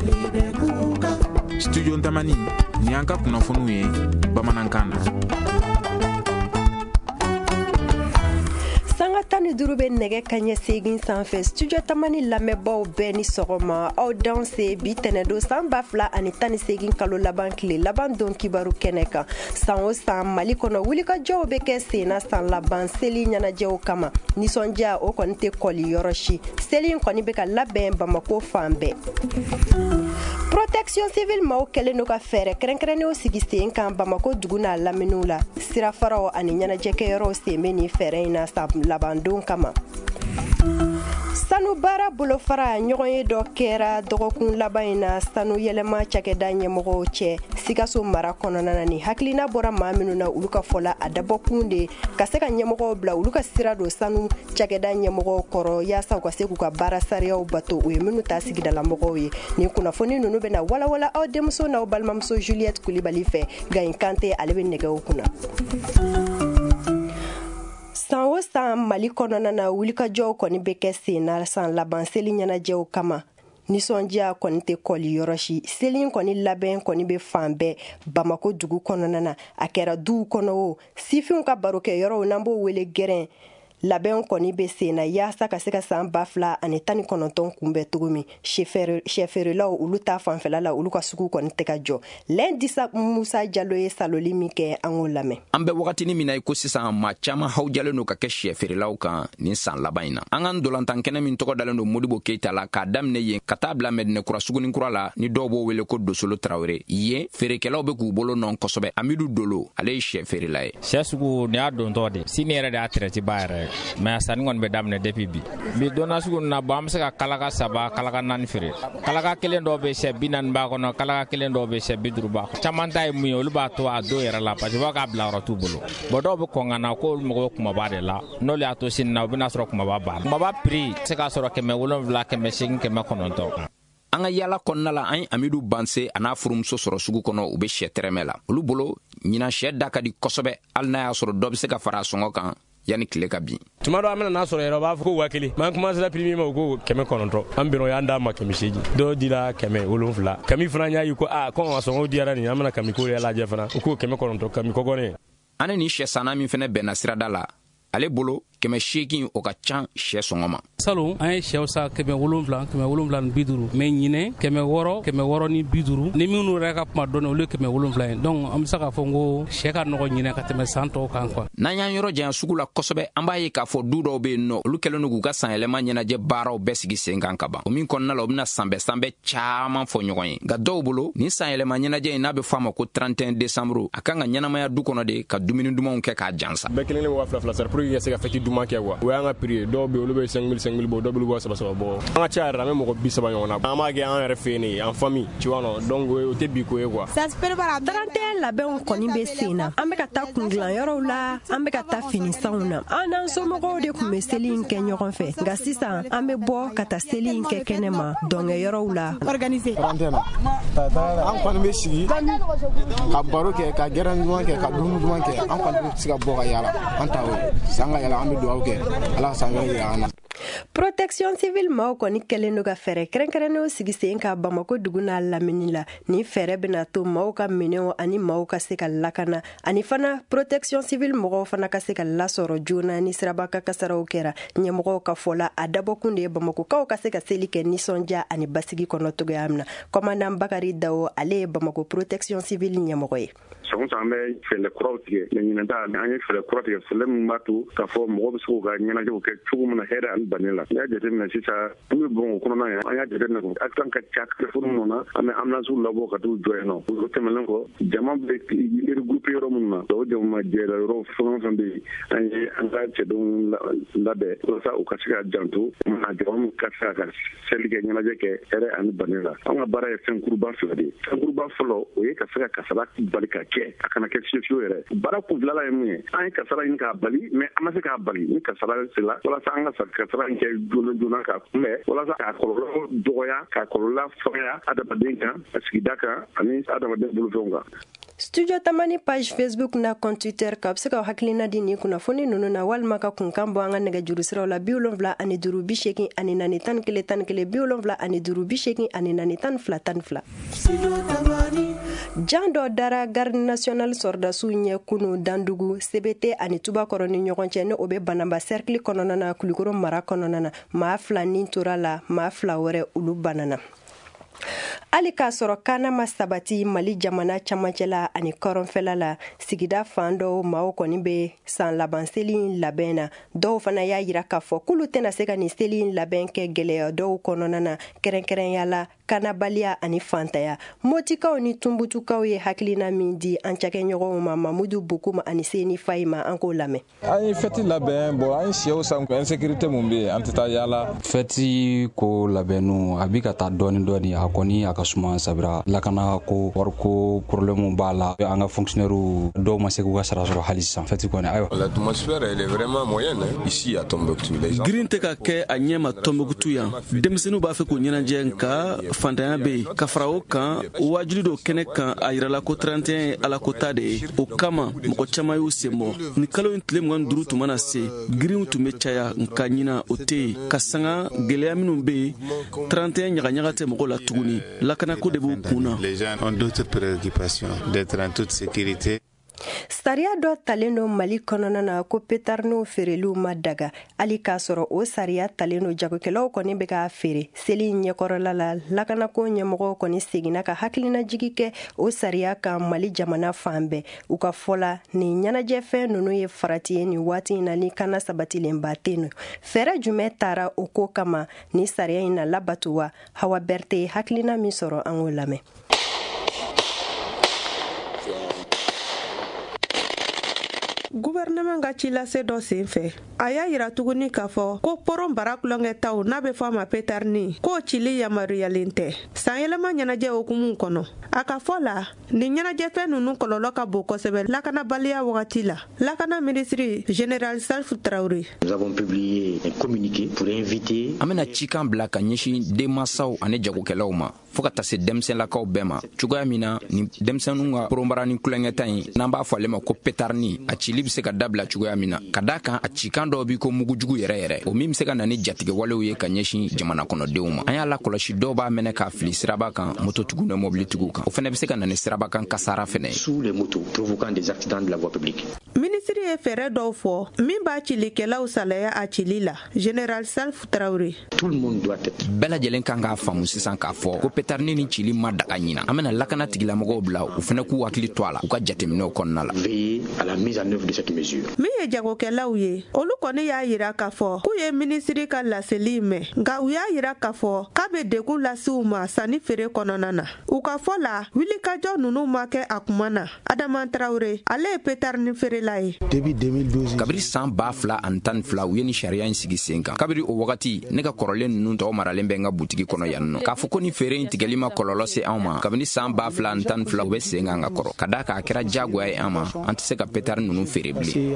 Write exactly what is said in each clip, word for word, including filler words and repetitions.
Studio Ntamani ni an ka kunnafoniw ye bamanankan na. Sanga tani duru be nɛgɛ kaɲɛ segin sanfɛ studio Tamani lamɛnbaw bɛɛ ni sɔgɔma aw danse bi tɛnɛdo san ba fila ani tan ni segin kalo laban tile laban don kibaru kɛnɛ kan. San o san Mali kɔnɔ wulikajɔw be kɛ senna san laban seli ɲɛnajɛw kama. Nisɔndiya o kɔni tɛ kɔli yɔrɔ si. Seli kɔni be ka labɛn Bamako fan bɛɛ. Protection civile maaw kɛlen do ka fɛɛrɛ kɛrɛnkɛrɛnnenw sigi sen kan Bamako dugu n'a laminiw la. Sirafaraw ani ɲɛnajɛkɛyɔrɔw sen be nin fɛɛrɛ in na san labandon kama. Sanu baara bolofara ɲɔgɔn ye dɔ kɛra dɔgɔkun laban in na sanu yɛlɛma cakɛda ɲɛmɔgɔw cɛ Sikaso mara kɔnɔna na ni hakilina bɔra maa minnu na olu ka fɔla a dabɔkun de ka se ka ɲɛmɔgɔw bila olu ka sira do sanu cakɛda ɲɛmɔgɔw kɔrɔ yaasa u ka se k'u ka baara sariyaw bato u ye minnu ta sigidala mɔgɔw ye ni kunnafoni ninnu bɛna walawala aw denmuso n'aw balimamuso Juliette Kulibali fɛ Gayin Kante ale bɛ nɛgɛw kunna. San o san Mali kɔnɔna na wulikajɔw kɔni bɛ kɛ senna san laban seli ɲɛnajɛw kama. Nisɔndiya kɔni tɛ kɔli yɔrɔ si. Seli kɔni labɛn kɔni bɛ fan bɛɛ Bamako dugu kɔnɔna na. A kɛra duw kɔnɔ o. Sifinw ka barokɛ yɔrɔw n'an b'o wele gɛrɛn. Labɛn kɔni bɛ senna yaasa ka se ka san ba fila ani tan ni kɔnɔntɔn kunbɛn cogo min. Sɛfɛerelaw olu ta fanfɛla la olu ka sugu kɔni tɛ ka jɔ. Lɛndisa Musa Jalo ye saloli min kɛ an k'o lamɛn. An bɛ wagatini min na i ko sisan maa caman hawjalen do ka kɛ sɛfɛerelaw kan nin san laban in na. An ka ndolantan kɛnɛ min tɔgɔ dalen do Modibo Keita la k'a daminɛ yen ka taa bila Mɛdinɛkura suguni kura la ni dɔw b'o wele ko Dosolo Tarawele. Yen feerekɛlaw bɛ k'u bolo nɔn kosɛbɛ. Amidu Dolo ale ye sɛfɛerela ye. Sɛ sugu ni y'a dontɔ de sini yɛrɛ de y'a traité ba yɛrɛ mais sani kɔni bɛ daminɛ depuis bi bi donna sugu na bon an bɛ se ka kalaka saba kalaka naani feere kalaka kelen dɔw bɛ sɛ bi naani b'a kɔnɔ kalaka kelen dɔw bɛ sɛ bi duuru b'a kɔnɔ caman ta ye mun ye olu b'a to a dɔw yɛrɛ la parce que b'a k'a bila yɔrɔ t'u bolo bon dɔw bɛ kɔn ka na ko olu mago bɛ kumaba de la n'olu y'a to sini na u bɛna sɔrɔ kumaba b'a la kumaba prix se k'a sɔrɔ kɛmɛ wolonwula kɛmɛ seegin kɛmɛ kɔnɔntɔn. An ka yala kɔnɔna la an ye Amidu Banse a n'a furumuso sɔrɔ sugu kɔnɔ u bɛ sɛ tɛrɛmɛ la olu bolo ɲinan sɛ da ka di kosɛbɛ hali n'a y'a sɔrɔ dɔ bɛ se ka fara a sɔngɔ kan yani tile ka bin. Tuma dɔ an bɛna n'a sɔrɔ yɛrɛ b'a fɔ ko waa kelen mais an commencera prix ma ko kɛmɛ kɔnɔntɔn an bɛn'o y'an d'a ma kɛmɛ seegin dɔw dira kɛmɛ wolonwula kami fana y'a ye ko a ko a sɔngɔw diyara nin an bɛna kami ko lajɛ fana u ko kɛmɛ kɔnɔntɔn kami kɔgɔnen. An ni sɛ sanna min fana bɛnna sirada la ale bolo kɛmɛ seegin o ka can sɛ sɔngɔ ma. Salon an ye sɛw sa kɛmɛ wolonwula kɛmɛ wolonwula ni bi duuru mais ɲinɛ kɛmɛ wɔɔrɔ kɛmɛ wɔɔrɔ ni bi duuru ni minnu yɛrɛ ka kuma dɔn olu ye kɛmɛ wolonwula ye donc an bɛ se k'a fɔ ko sɛ ka nɔgɔ ɲinɛ ka tɛmɛ san tɔw kan quoi. N'an y'an yɔrɔ janya sugu la kosɛbɛ an b'a ye k'a fɔ du dɔw bɛ yen nɔ olu kɛlen do k'u ka san yɛlɛma ɲɛnajɛ baaraw bɛɛ sigi sen kan ka ban o min kɔnɔna la u bɛna sanbɛ sanbɛ caman fɔ ɲɔgɔn ye nka dɔw bolo nin san yɛlɛma ɲɛnajɛ in n'a bɛ fɔ a ma ko trente et un décembre a kan ka ɲɛnamaya du kɔnɔ de ka dumuni dumanw kɛ k'a jansa. Bɛɛ kelen kelen waa fila fila sara pour que ka se ka fêti duman kɛ quoi o y'an ka prix dɔw bɛ olu bɛ cinq mille cinq mille bɔ dɔw bɛ waa saba saba bɔ an ka ca yɛrɛ an bɛ mɔgɔ bi saba ɲɔgɔn na an b'a kɛ an yɛrɛ fɛ yen en famille tu vois non donc o tɛ bi ko ye quoi. trente et un labɛnw kɔni bɛ sen na an bɛ ka taa kundilan la an bɛ ka taa finisanw na an n'an somɔgɔw de tun bɛ seli in kɛ ɲɔgɔn fɛ nka sisan an bɛ bɔ ka taa seli in kɛ kɛnɛ ma dɔnkɛyɔrɔw la. an kɔni bɛ sigi ka baro kɛ ka gɛrɛ duman kɛ ka dumuni duman kɛ an kɔni bɛ se ka bɔ ka yaala an ta o san ka yaala an bɛ dugawu kɛ ala ka san wɛrɛ yira an na. Protection civile maaw kɔni kɛlen do ka fɛɛrɛ kɛrɛnkɛrɛnnenw sigi sen ka Bamako dugu n'a lamini la ni fɛɛrɛ bɛna to maaw ka minɛnw ani maaw ka se ka lakana ani fana protection civile mɔgɔw fana ka se ka lasɔrɔ joona ni siraba ka kasaraw kɛra ɲɛmɔgɔw ka fɔla a dabɔkun de ye Bamakokaw ka se ka seli kɛ nisɔndiya ani basigi kɔnɔ cogoya min na commandant Bakari Dawo ale ye Bamako protection civile ɲɛmɔgɔ ye. Sɔgɔn an bɛ fɛlɛ kuraw tigɛ mais ɲinɛta an ye fɛlɛ kura tigɛ fɛlɛ min b'a to k'a fɔ mɔgɔ bɛ se k'u ka ɲɛnajɛw kɛ cogo min na hɛrɛ ani bani la. N'i y'a jateminɛ sisan an bɛ bɔn o kɔnɔna yan an y'a jateminɛ ko accident ka ca telefɔni minnu na an bɛ ambulances labɔ ka t'u jɔ yen nɔ o tɛmɛnen kɔ jama bɛ regroupé yɔrɔ minnu na o jama jɛra yɔrɔ fɛn o fɛn bɛ yen an ye an ka cɛdenw labɛn walasa u ka se ka janto na jama min ka se ka seli kɛ ɲɛnajɛ kɛ hɛrɛ ani bani la. An ka baara ye fɛn kuruba fila de ye fɛn kuruba fɔlɔ o ye ka se ka kasara bali ka kɛ a kana kɛ fiyewu yɛrɛ baara kunfilala ye mun ye an ye kasara ɲini k'a bali mais an ma se k'a bali ni kasara sela walasa an ka kasara in kɛ joona joona k'a kunbɛn walasa k'a kɔlɔlɔ dɔgɔya k'a kɔlɔlɔ fagaya adamaden kan a sigida kan ani adamaden bolofɛnw kan. studio tamani page Facebook na compte Twitter ka se ka hakilina di ni kunnafoni nunu na walma ka kunkan bɔ an ka nɛgɛjuru siraw la bi wolonwula ani duuru bi seegin ani naani tan ni kelen tan ni kelen bi wolonwula ani duuru bi seegin ani naani tan ni fila tan ni fila. jan dɔ dara garde national sɔrdasiw ɲɛ kunu dandugu sebete ani tubakɔrɔ ni ɲɔgɔn cɛ ni o bɛ banaba cercle kɔnɔna na kulikoro mara kɔnɔna na maa fila ni tora la maa fila wɛrɛ olu banana. hali k'a sɔrɔ kaana ma sabati mali jamana camancɛ la ani kɔrɔnfɛla la sigida fan dɔw maaw kɔni bɛ san laban seli in labɛn na dɔw fana y'a yira k'a fɔ k'olu tɛna se ka nin seli in labɛn kɛ gɛlɛya dɔw kɔnɔna na kɛrɛnkɛrɛnya la kanabaliya ani fantaya. motikaw ni tumbutukaw ye hakilina min di an cakɛɲɔgɔnw ma mamudu bukuma ani seni fayi ma an k'o lamɛn. an ye fɛti labɛn bon an ye siyaw san insécurité mun bɛ yen an tɛ taa yaala. fɛti ko labɛnnu a bi ka taa dɔɔni dɔɔni a kɔni a ka suma sabira lakana ko wariko problème b'a la an ka fonctionnaires dɔw ma se k'u ka sara sɔrɔ hali sisan fɛti kɔni ayiwa. l'atmosphère elle est vraiment moyenne ici à Tombouctou. girin tɛ ka kɛ a ɲɛ ma Tombouctou yan denmisɛnninw b'a fɛ k'u ɲɛnajɛ nka fantanya bɛ yen ka fara o kan wajuli dɔ kɛnɛ kan a yirala ko trente et un ye alakota de ye o kama mɔgɔ caman y'u sen bɔ ni kalo in tile mugan duuru tun mana se girinw tun bɛ caya nka ɲina o tɛ yen ka sanga gɛlɛya minnu bɛ yen trente et un ɲagaɲaga tɛ mɔgɔw la tuguni lakanako de b'u kun na. Les gens ont d'autres préoccupations d'être en toute sécurité. sariya dɔ talen do mali kɔnɔna na ko petarniw feereliw ma daga hali k'a sɔrɔ o sariya talen do jagokɛlaw kɔni bɛ k'a feere seli ɲɛkɔrɔla la lakanako ɲɛmɔgɔw kɔni seginna ka hakilinajigi kɛ o sariya kan mali jamana fan bɛɛ u ka fɔla nin ɲɛnajɛfɛn ninnu ye farati ye nin waati in na ni kana sabatilenba tɛ yen fɛɛrɛ jumɛn taara o ko kama ni sariya in na labato wa hawa bɛrite ye hakilina min sɔrɔ an k'o lamɛn. gouvernement ka cilase dɔ sen fɛ a y'a yira tuguni k'a fɔ ko poron bara kulonkɛtaw n'a bɛ fɔ a ma petarni k'o cili yamaruyalen tɛ san yɛlɛma ɲɛnajɛ hukumu kɔnɔ a ka fɔ la nin ɲɛnajɛfɛn ninnu kɔlɔlɔ ka bon kosɛbɛ lakanabaliya wagati la lakana ministre général Salif Traoré. Nous avons publié un communiqué pour inviter an bɛna cikan bila ka ɲɛsin denmansaw ani jagokɛlaw ma fɔɔ ka taa se denmisɛnlakaw bɛɛ ma cogoya min na ni denmisɛnninw ka poronbara ni kulonkɛta in n'an b'a fɔ ale ma ko petarni a cili bɛ se ka dabila cogoya min na ka daa kan a cikan dɔw bi ko mugujugu yɛrɛ yɛrɛ o min bɛ se ka na ni jatigɛwalew ye ka ɲɛsin jamana kɔnɔdenw ma an y'a lakɔlɔsi dɔw b'a mɛnɛ k'a fili siraba kan mototigiw ni mobilitigiw kan o fɛnɛ bɛ se ka na ni siraba kan kasara fɛnɛ sous les motos provoquant des accidents de la voie publique. ministre ye fɛɛrɛ dɔw fɔ min b'a cilikɛlaw salaya a cili la général Salif Traoré. tout le monde doit être bɛɛ lajɛlen kan k'a faamu sisan k'a fɔ ko petarni ni cili ma daga ɲina an bɛna lakana tigilamɔgɔw bila u fɛnɛ k'u hakili to a la u ka jateminɛw kɔnɔna la. veiller à la mise en œuvre de cette mesure. min ye jagokɛlaw ye olu kɔni y'a yira k'a fɔ k'u ye minisiri ka laseli mɛn nka u y'a yira k'a fɔ k'a bɛ degun lase u ma sanni feere kɔnɔna na u ka fɔ la wulikajɔ ninnu ma kɛ a kuma na Adama Traoré ale ye petarni feerela ye. kabiri san ba fila ani tan ni fila u ye ni sariya in sigi sen kan kabiri o wagati ne ka kɔrɔlen ninnu tɔgɔ maralen bɛ n ka butigi kɔnɔ yan nɔ k'a fɔ ko ni feere in tigɛli ma kɔlɔlɔ se anw ma kabini san ba fila ani tan ni fila u bɛ sen kan ka kɔrɔ ka daa k'a kɛra diyagoya ye an ma an tɛ se ka petari ninnu feere bilen.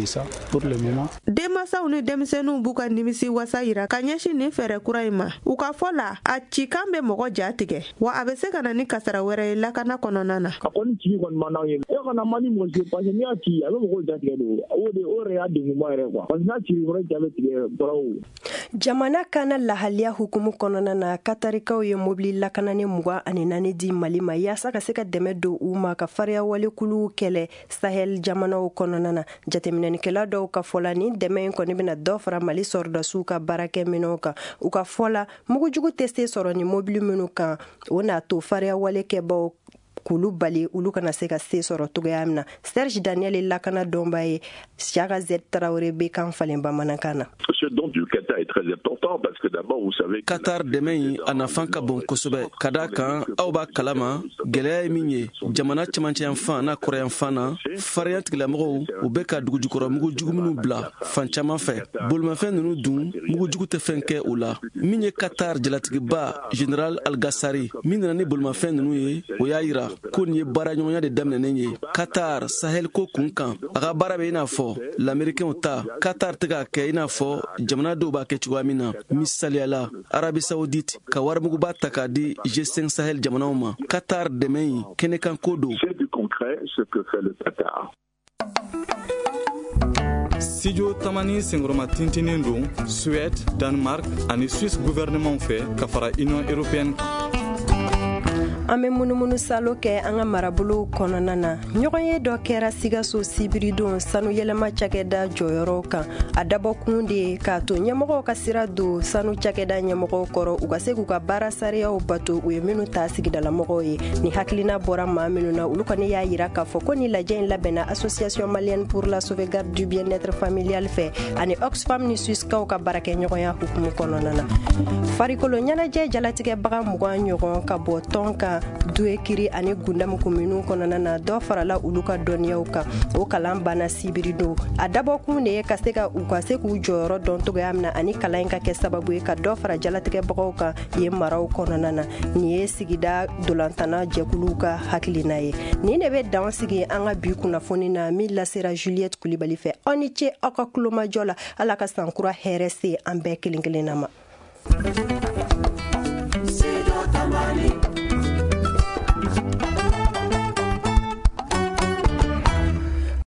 denmansaw ni denmisɛnninw b'u ka nimisi wasa yira ka ɲɛsin nin fɛɛrɛ kura in ma u ka fɔ la a cikan bɛ mɔgɔ ja tigɛ wa a bɛ se ka na ni kasara wɛrɛ ye lakana kɔnɔna na. a kɔni ci kɔni man d'anw ye e kana mani mɔsi parce que n'i y'a ci a bɛ mɔgɔw ja tigɛ de o de o yɛrɛ y'a degunba yɛrɛ quoi parce que n'a cili kɔrɔ ja bɛ tigɛ dɔrɔn. jamana kana lahaliya hukumu kɔnɔna na katarikaw ye mobili lakanani mugan ani naani di mali ma yaasa ka se ka dɛmɛ don u ma ka fariya walekuluw kɛlɛ sahel jamanaw kɔnɔna na jateminɛnikɛla dɔw ka fɔla ni dɛmɛ in kɔni bɛna dɔ fara mali sɔrɔdasiw ka baarakɛminɛw kan u ka fɔla mugujugu tɛ se sɔrɔ ni mobili minnu kan o n'a to fariya walekɛbaw k'olu bali olu kana se ka se sɔrɔ togoya min na. Serge Daniel ye lakana dɔnba ye Siaka Z Traoré bɛ kan falen bamanankan na. Ce don du Qatar est très important parce que d'abord vous savez Qatar dɛmɛ in a nafan ka bon kosɛbɛ ka da kan aw b'a kalama gɛlɛya ye min ye jamana cɛmancɛ yan fan n'a kɔrɔ yan fan na fariya tigilamɔgɔw u bɛ ka dugujukɔrɔ mugujugu minnu bila fan caman fɛ bolimafɛn ninnu dun mugujugu tɛ fɛn kɛ o la min ye Qatar jalatigiba General Al-Gassari min nana ni bolimafɛn ninnu ye o y'a yira ko nin ye baara ɲɔgɔnya de daminɛnen ye Qatar Sahel ko kun kan a ka baara bɛ i n'a fɔ l'Américain ta Qatar tɛ k'a kɛ i n'a fɔ jamana dɔw b'a kɛ cogoya min na misaliyala arabi saudite ka warimuguba ta k'a di G cinq Sahel jamanaw ma. Qatar dɛmɛ in kɛnɛ kan ko don. C'est du concret ce que fait le Qatar. Studio Tamani Sengroma tintinin don Suède, Danemark ani Suisse gouvernement fɛ ka fara Union européenne. An bɛ munumunu salo kɛ an ka marabolo kɔnɔna na ɲɔgɔn ye dɔ kɛra Sikaso sibiridon sanu yɛlɛma cakɛda jɔyɔrɔ kan a dabɔkun de ye k'a to ɲɛmɔgɔw ka sira don sanu cakɛda ɲɛmɔgɔw kɔrɔ u ka se k'u ka baara sariyaw bato u ye minnu ta sigidalamɔgɔw ye ni hakilina bɔra maa minnu na olu kɔni y'a yira k'a fɔ ko ni lajɛ in labɛnna Association Malienne pour la sauvegarde du bien-être familial fɛ ani Oxfam ni Suissekaw ka baarakɛɲɔgɔnya hukumu kɔnɔna na farikolo ɲɛnajɛ jalatigɛbaga mugan ɲɔgɔn ka bɔ tɔn kan Duekiri ani Gundamu komunu kɔnɔna na dɔ farala olu ka dɔnniyaw kan o kalan banna sibirido a dabɔkun de ye ka se ka u ka se k'u jɔyɔrɔ dɔn togoya min na ani kalan in ka kɛ sababu ye ka dɔ fara jalatigɛbagaw kan yen maraw kɔnɔna na nin ye sigida dolantana jɛkuluw ka hakilina ye nin de bɛ dan sigi an ka bi kunnafoni na min lasera Juliette Kulibali fɛ aw ni ce aw ka kulomajɔ la ala ka sankura hɛrɛ se an bɛɛ kelen kelenna ma.